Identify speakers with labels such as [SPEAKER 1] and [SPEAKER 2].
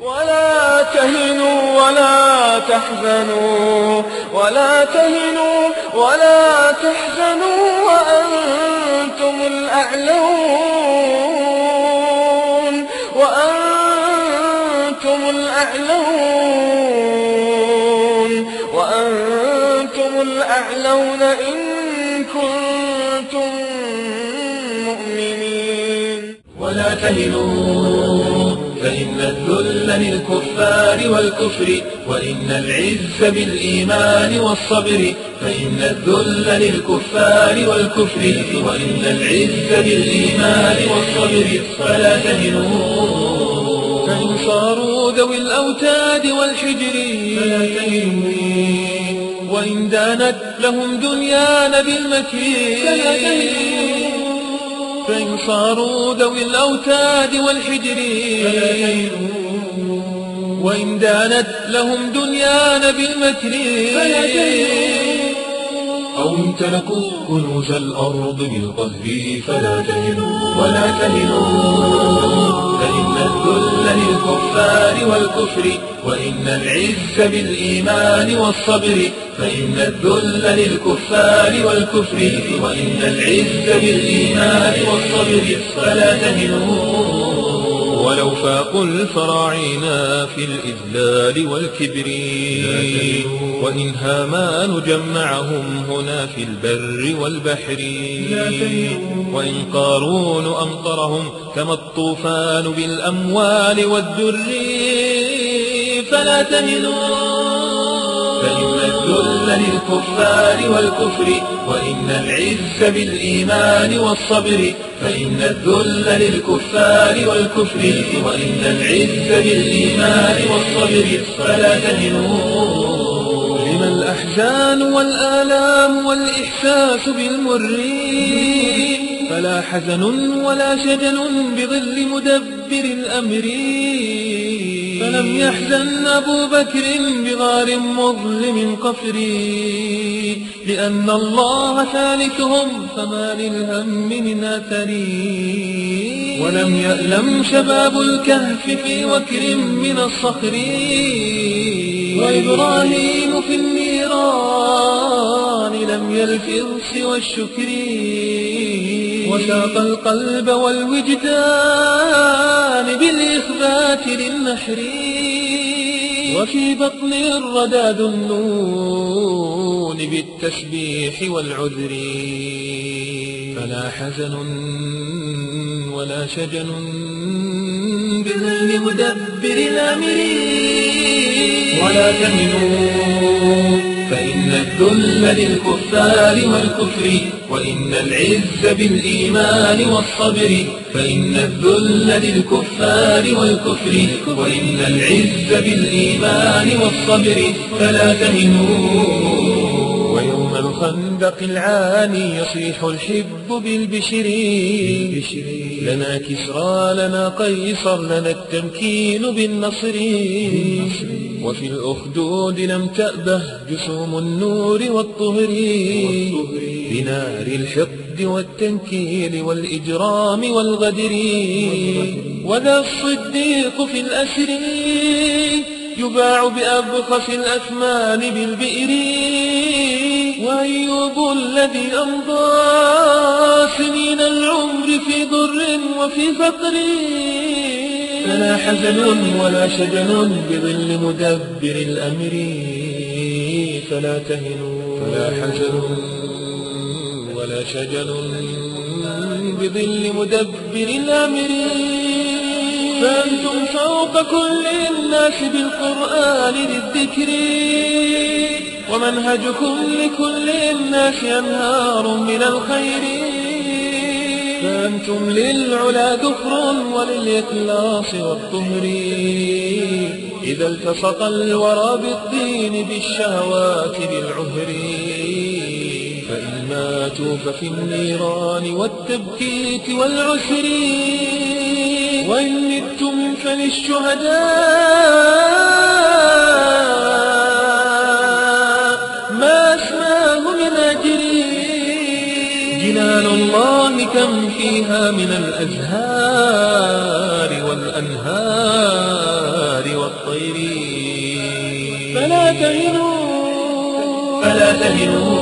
[SPEAKER 1] ولا تهنوا ولا تحزنوا ولا تهنوا ولا تحزنوا وأنتم الأعلون وأنتم الأعلون وأنتم الأعلون إن كنتم مؤمنين.
[SPEAKER 2] ولا تهنوا فإن الذل للكفار والكفر وإن العز بالإيمان والصبر. فإن الذل للكفار والكفر وإن العز بالإيمان والصبر. فلا تهنوا
[SPEAKER 1] فإن صاروا ذوي الأوتاد والحجر
[SPEAKER 2] فلا تهنوا
[SPEAKER 1] وإن دانت لهم دنيانا بالمكر.
[SPEAKER 2] فلا تهنوا
[SPEAKER 1] فإن صاروا ذوي الأوتاد والحجر
[SPEAKER 2] فلا تهنوا
[SPEAKER 1] وإن دانت لهم دنيانا بالمكر.
[SPEAKER 2] فلا تهنوا أو امتلكوا كنوز الأرض بالقهر. فلا تهنوا ولا تهنوا فإن الذل للكفار والكفر وإن العز بالإيمان والصبر. فإن الذل للكفار والكفر وإن العز بالإيمان والصبر. فلا تهنوا
[SPEAKER 1] ولو فاقوا الفراعين في الإذلال والكبر وإن هامان جمعهم هنا في البر والبحر وإن قارون أمطرهم كما الطوفان بالأموال والدر. فلا تهنوا
[SPEAKER 2] فإن الذل للكفار والكفر وإن العز بالإيمان والصبر. فإن الذل للكفار والكفر وإن العز بالإيمان والصبر. فلا تهنوا
[SPEAKER 1] لما الأحزان والآلام والإحساس بالمر فلا حزن ولا شجن بظل مدبر الأمر. فلم يحزن أبو بكر بغار مظلم قفري لأن الله ثالثهم فما للهم من أثر. ولم يألم شباب الكهف في وكر من الصخر وإبراهيم في النيران لم يلفظ سوى الشكر. وساق القلب والوجدان بالإخبات للنحر وفي بطن الردى ذو النون بالتسبيح والعذر. فلا حزن ولا شجن بظل مدبر الأمر.
[SPEAKER 2] ولا تهنوا فإن الذل للكفار والكفر وإن العز بالإيمان والصبر. فإن الذل للكفار والكفر وإن العز بالإيمان والصبر. فلا تهنوا
[SPEAKER 1] ويوم الخندق العاني يصيح الحب بالبشر لنا كسرى لنا قيصر لنا التمكين بالنصر. وفي الأخدود لم تأبه جسوم النور والطهر بنار الحقد والتنكيل والإجرام والغدر. وذا الصديق في الأسر يباع بأبخس الأثمان بالبئر. وأيوب الذي أمضى سنين العمر في ضر وفي فقر. فلا حزن ولا شجن بظل مدبر الأمر. فلا تهنوا فلا حزن ولا شجن بظل مدبر الأمر. فأنتم فوق كل الناس بالقرآن للذكر ومنهجكم لكل الناس أنهار من الخير. فأنتم للعلا ذخر وللإخلاص والطهر إذا التصق الورى بالدين بالشهوات بالعهر. فإن ماتوا ففي النيران والتبكيت والعسر وإن متم فللشهداء ما أسماه من أجر. جنان الله كم فيها من الأزهار والأنهار والطير. فلا تهنوا